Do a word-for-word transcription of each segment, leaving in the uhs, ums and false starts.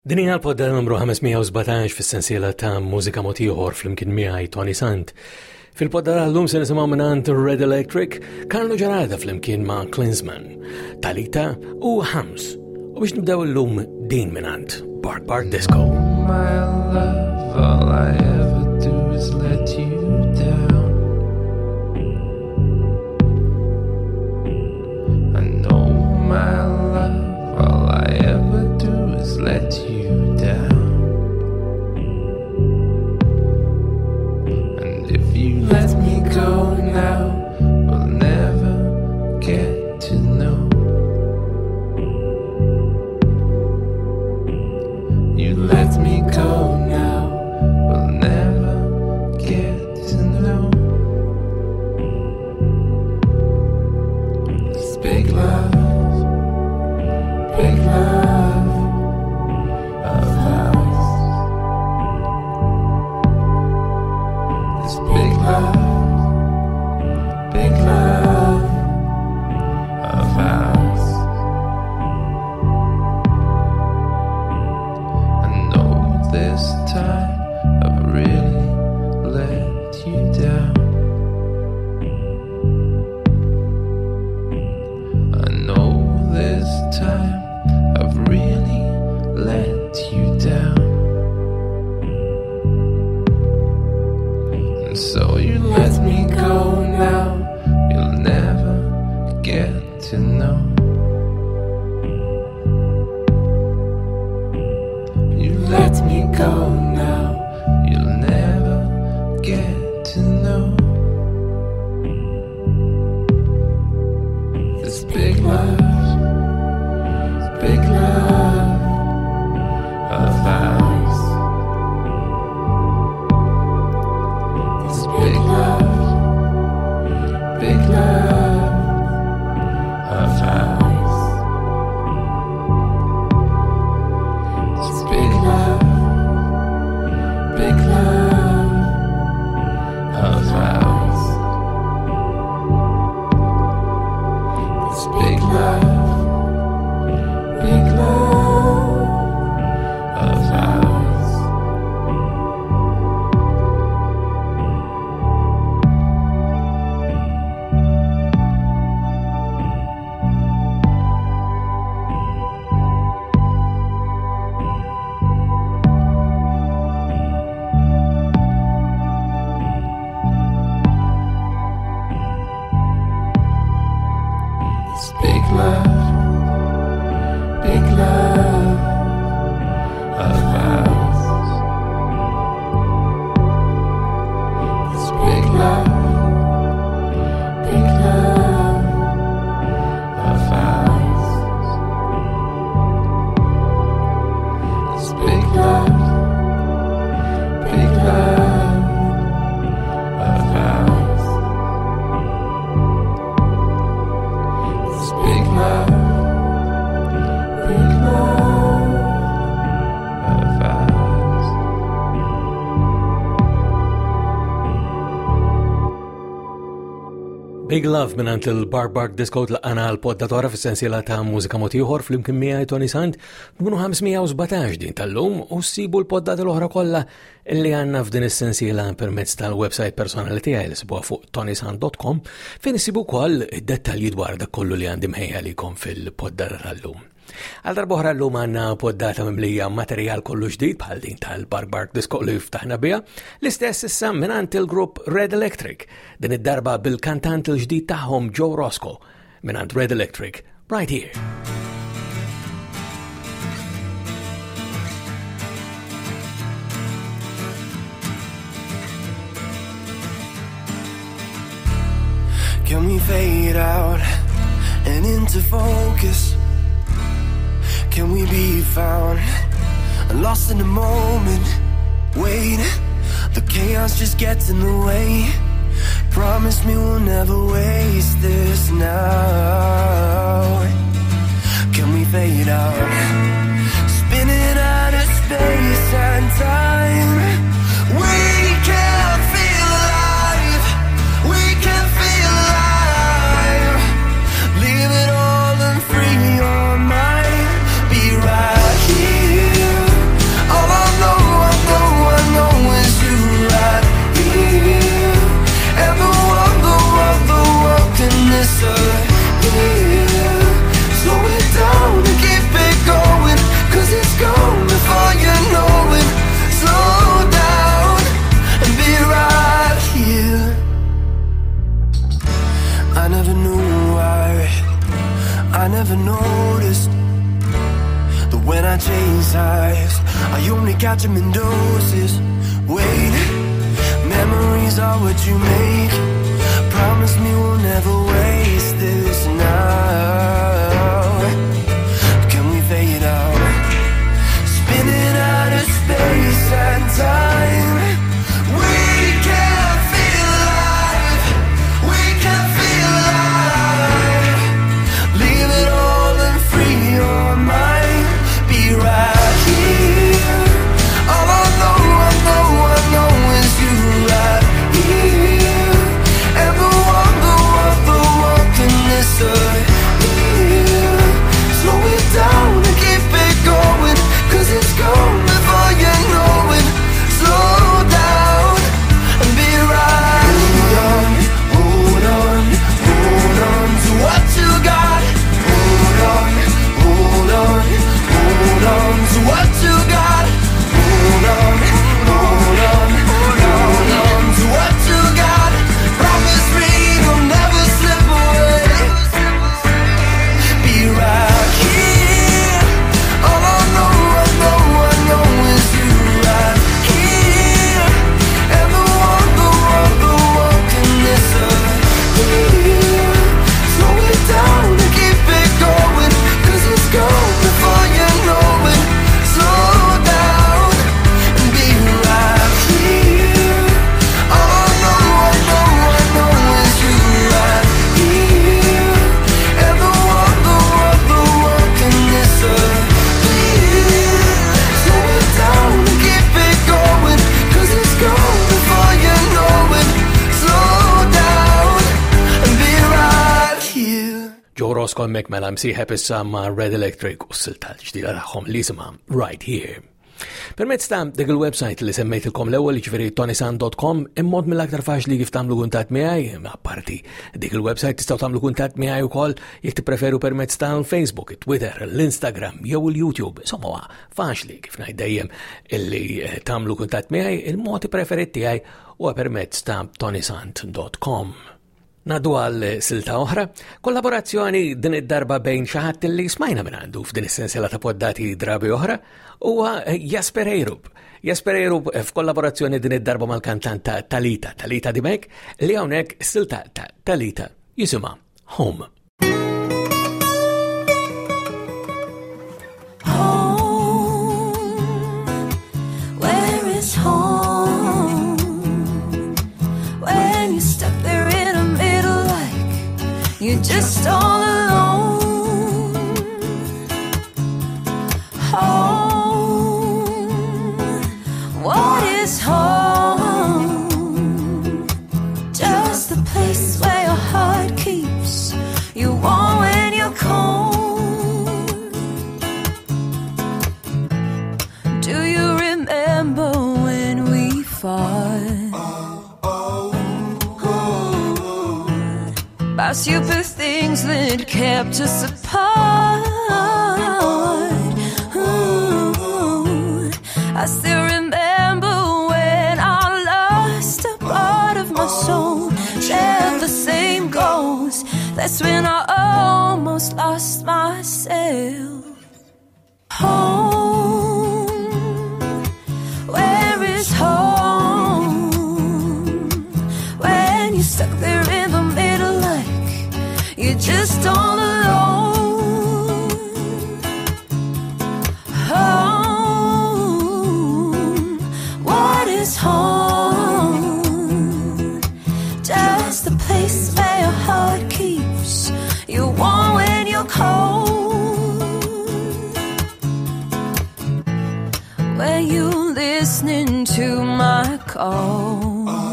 Din hija l-podda numru ħamesmija fis-sensiela ta' mużika mod ieħor flimkien miegħi Tony Sant. Fil-podda tal-lum se nisimgħu mingħand Red Electric, Carlo Ġarada flimkien ma' Klinsman, Talita u Hams. U biex nibdew illum din mingħand Bark Bark Disco. My love, all I ever do is let you down. I know my love, all I ever do is let you down. And if you let me go now, we'll never get to know. You let me go now, we'll never get to know. This big love, big love of ours. This big love, big love of ours. This time I've really let you down. I know this time I've really let you down. And so you let me go now, you'll never get to know. Let me go now, you'll never get to know. This big love, big love of ours. This big love, big love of ours. Big Love minant il-Bark Bark Disco tlaqana l-poddatora fis-sensiela ta' mużika mod ieħor flimkien miegħi Tony Sant numru ħamesmija din tal-lum u ssibu l-poddata l-oħra kollha li għandna f'din is-sensiela permezz tal-website personali tiegħi li sibuha fuq tony sant dot com fejn issibu wkoll id-dettalji dwar dak kollu li għandi mħejja likom fil-poddata tal-lum. Għal darbohra l-lum għanna poddata mimlija materjal kollu ġdid bħal din tal-Bark Bark Disco li ftaħna bija, l-istess issa minant il-grupp Red Electric, din id-darba bil-kantant il-ġdid tagħhom Joe Roscoe, minant Red Electric, right here. Can we fade out and into focus? Can we be found lost in the moment? Wait, the chaos just gets in the way. Promise me we'll never waste this now. Can we fade out? Spinning out of space and time. We can feel alive. We can feel alive. Leave it all and free your mind. Be right here. realize I only got them in doses. Wait, memories are what you make. Promise me we'll never waste this now. Can we fade out? Spinning out of space and time. We can feel alive. We can feel alive. Leave it all and free your mind. Be right here. All I know, I know, I know is you right here. And the one, the one, the one can listen here. Slow it down and keep it going, 'cause it's gone before you know it. Slow down and be right. Hold on, hold on, hold on to what you got. Hold on, hold on, hold on to what you got. Hold on, hold on, hold on to what you got. Promise me you'll never slip away. Be right here. All I know, I know, I know is you right here. And the one, the one, the one can listen here. Slow it down and keep it going, 'cause it's gone before you know it. Slow down and be right here. All I know, I know, I know is you right here. And the one, the one, the one can listen here. Slow it down and keep it going, 'cause it's gone before you know it. Slow down and be right here. Joe Roscoe mela msieħeb issa ma' Red Electric u s-silta ġdida tagħhom li jisimha Right Here. Permezz ta' dik il-website li semmejtilkom l-ewwel ġifieri tonisan dot com immod mill-aktar faċli kif tagħmlu kuntatt miegħi, apparti dik il-website tistgħu tagħmlu kuntatt miegħi wkoll jekk tippreferu permezz ta' Facebook, Twitter, l-Instagram jew il-YouTube. Insomma huwa faċli kif ngħid dejjem illi tagħmlu kuntatt miegħi, il-mod preferit tiegħi huwa permezz ta' tonisan dot com. Nadu għal silta oħra, kollaborazzjoni din id-darba bejn xaħat li smajna minn għandu f'din is-sensiela ta' poddati drabi oħra huwa Jasper Erup. Jasper Erup f'kollaborazzjoni din id-darba mal-kantanta Talita, Talita Dimek, li hawnhekk silta ta' Talita jisimha Home. Home, where is home? When you're stuck there in a middle like you're just all alone. Home, what is home? Just the place where your heart keeps you warm when you're cold. Do you remember when we fought about stupid things that kept us apart? Ooh, I still remember when I lost a part of my soul. Shared the same goals. That's when I almost lost myself. Home, where is home? When you're stuck there in the middle like you're just all alone. Home, what is home? Just the place where your heart keeps you warm when you're cold. Were you listening to my call?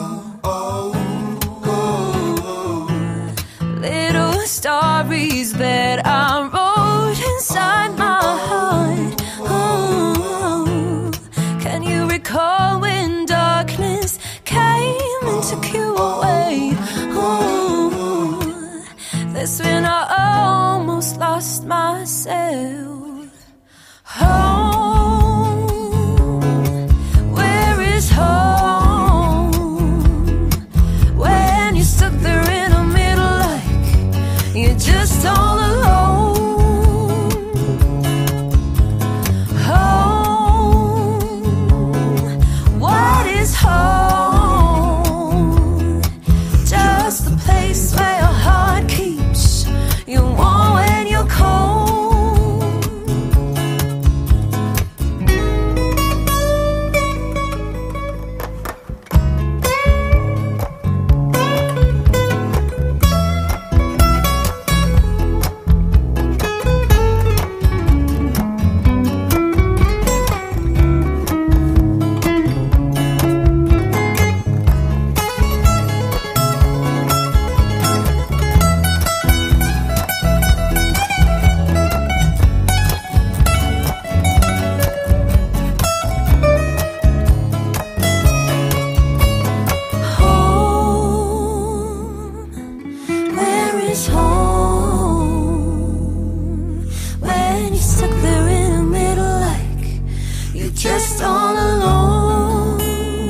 Little stories that I wrote inside my heart. Oh, can you recall when darkness came and took you away? Oh, that's when I almost lost myself. Home, where is home? When you're stuck there in the middle like you're just all alone. just all alone.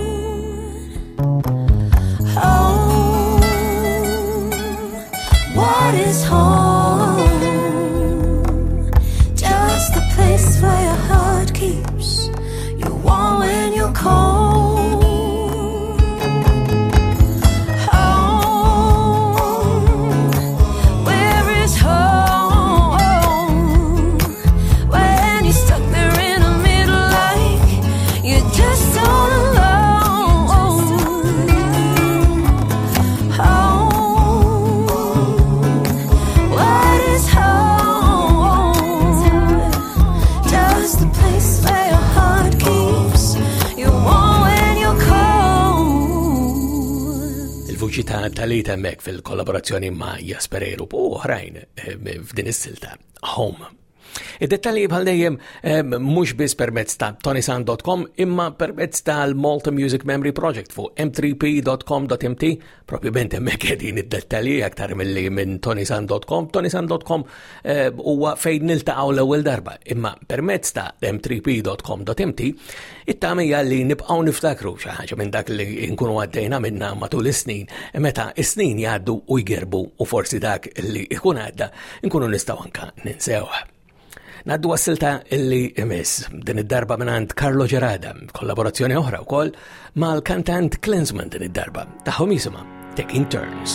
Oh, what is home? Just a place where your heart keeps you warm when you're cold. Vuċi ta' Talita mek fil-kollaborazzjoni ma' Jasper Erup u oħrajn f'din is-silta Home. Id-dettalji bħal dejjem mhux biss permezz ta' tonisan dot com imma permezz tal-Malta Music Memory Project fuq m three p dot com dot m t, propjament hemmhekk qegħdin id-dettalji aktar milli minn tonisan dot com. tonisan dot com huwa fejn niltaqgħu l-ewwel darba, imma permezz ta' m three p dot com dot m t it-tagħmilha li nibqgħu niftakru xi ħaġa minn dak li nkunu għaddejna minnha matul is-snin, meta is-snin jgħaddu u jgerbu u forsi dak li jkun għadda nkunu nistgħu anke ninsewha. Naddu għas-silta illi imiss din id-darba minant Carlo Gerada, kollaborazzjoni oħra wkoll mal-kantant Klinsmann din id-darba tagħhom jisimha Taking Turns.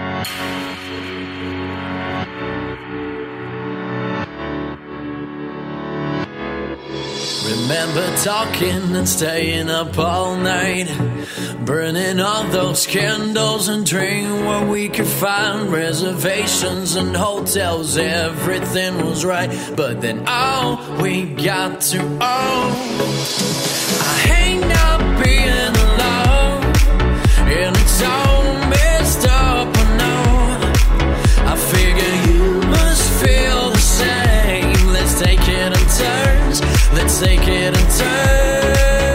Remember talking and staying up all night, burning all those candles and dreaming where we could find reservations and hotels. Everything was right, but then all we got to own, I hate not being alone, and it's all messed up, I know. I figure you must feel the same. Let's take it in turns. Let's take it in turns.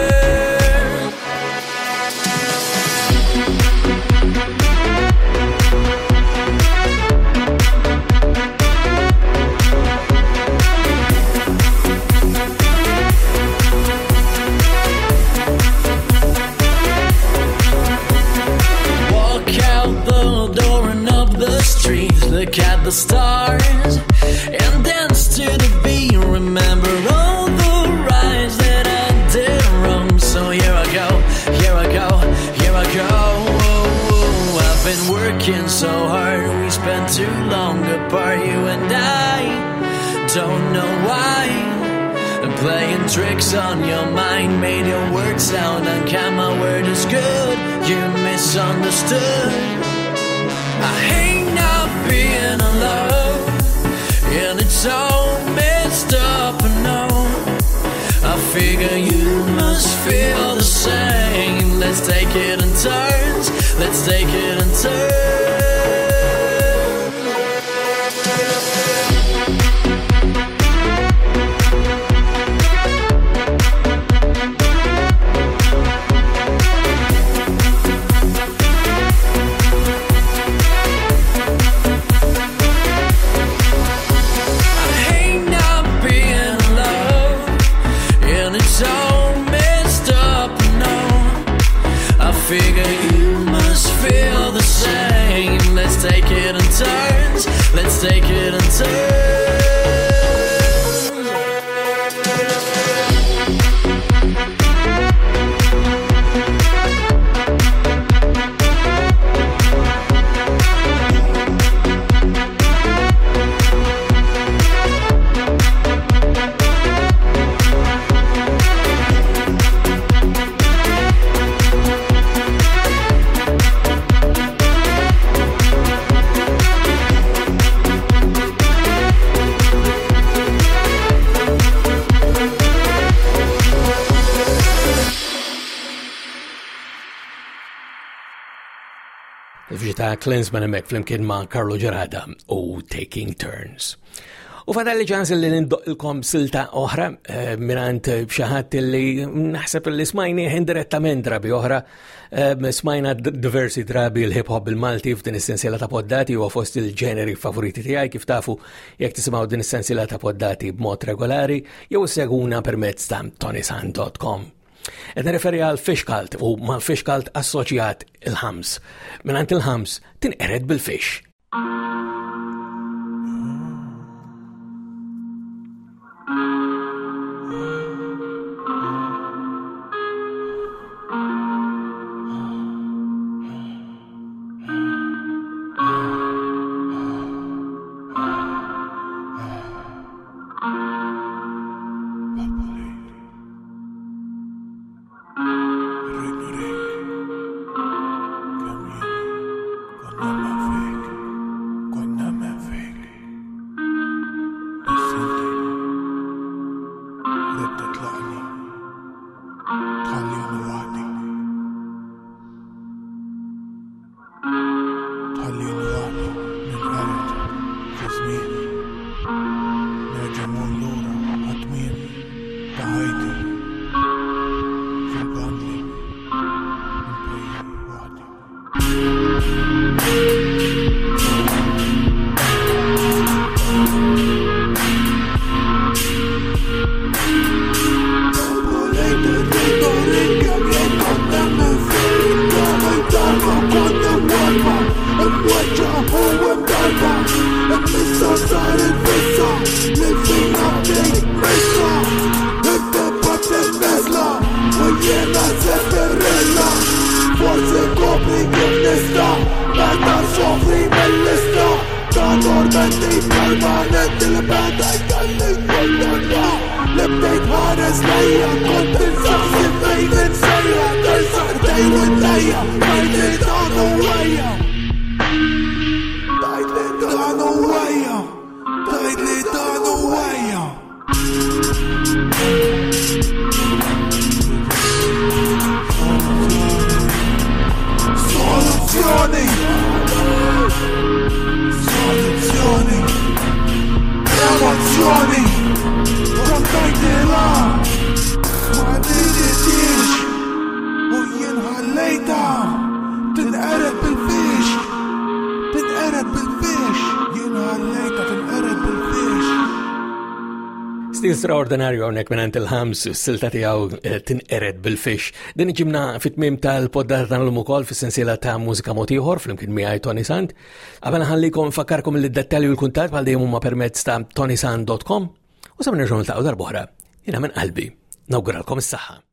Walk out the door and up the street, look at the stars and dance to the beat. Remember all the rides that I did wrong. So here I go, here I go, here I go. Oh, I've been working so hard, we spent too long apart, you and I. Don't know why, and playing tricks on your mind made your words sound unkind. My word is good, you misunderstood. I hate not being alone, and it's all messed up, I know. I figure you must feel the same. Let's take it in turns. Let's take it in turns. Figure you must feel the same. Let's take it in turns. Let's take it in turns. Il-vġi ta' Klinsmann hemmhekk flimkien ma' Carlo Gerada u Taking Turns. U fadalli ċans li nindoqilkom silta oħra minant bxaħat li naħseb li smajni indirettament drabi oħra, smajna diversi drabi l-hip hop bil-Malti f'din essenzjala ta' poddati u fost il-ġeneri favoriti tiegħi kif tafu jekk tisimgħu din essenzjala ta' poddati b'mod regolari jew seguna permezz ta' tonisan dot com. Ed referi għal Fishcult u ma' Fishcult assoċjat il-ħams. Minant il-ħams tinqered bil-fish. Stil straordinarju għonek minant il-ħams s-silta tijaw tinqered bil-fish. Din iġibna fit-mim tal-poddata tal-lum ukoll fis-sensiela ta' mużika motiħor fl-imkien miegħi Tony Sand. Għabena ħallikom fakkarkom il-dettalji u l-kuntat bħal dejjem huma permezz ta' tonisan dot com u sa' nerġgħu niltaqgħu darb'oħra jiena minn qalbi nawguralkom is-saħħa.